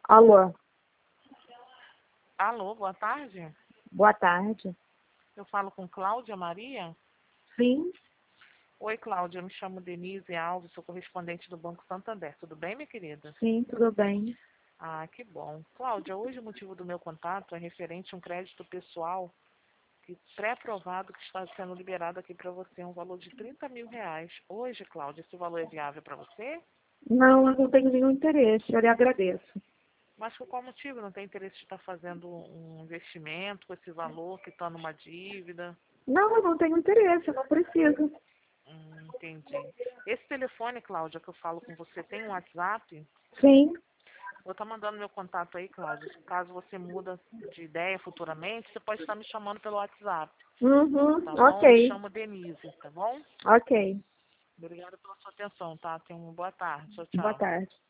Alô, Alô, boa tarde. boa tarde. Eu falo com Cláudia Maria. Sim, Oi, Cláudia, eu me chamo Denise Alves, sou correspondente do Banco Santander. Tudo bem, minha querida? sim, tudo bem. Ah, que bom. Cláudia, hoje o motivo do meu contato é referente a um crédito pessoal que pré-aprovado que está sendo liberado aqui para você, um valor de R$ 30.000. Hoje, Cláudia, esse valor é viável para você? Não, eu não tenho nenhum interesse, eu lhe agradeço. Mas por qual motivo? Não tem interesse de estar fazendo um investimento com esse valor, quitando uma dívida? Não, eu não tenho interesse, eu não preciso. Entendi. Esse telefone, Cláudia, que eu falo com você, tem um WhatsApp? Sim, Vou estar mandando meu contato aí, Cláudia. Caso você muda de ideia futuramente, você pode estar me chamando pelo WhatsApp, tá bom? Me ok, chamo Denise, tá bom? ok. Obrigada pela sua atenção, tá? Tenha uma boa tarde. Tchau, Boa tchau. tarde.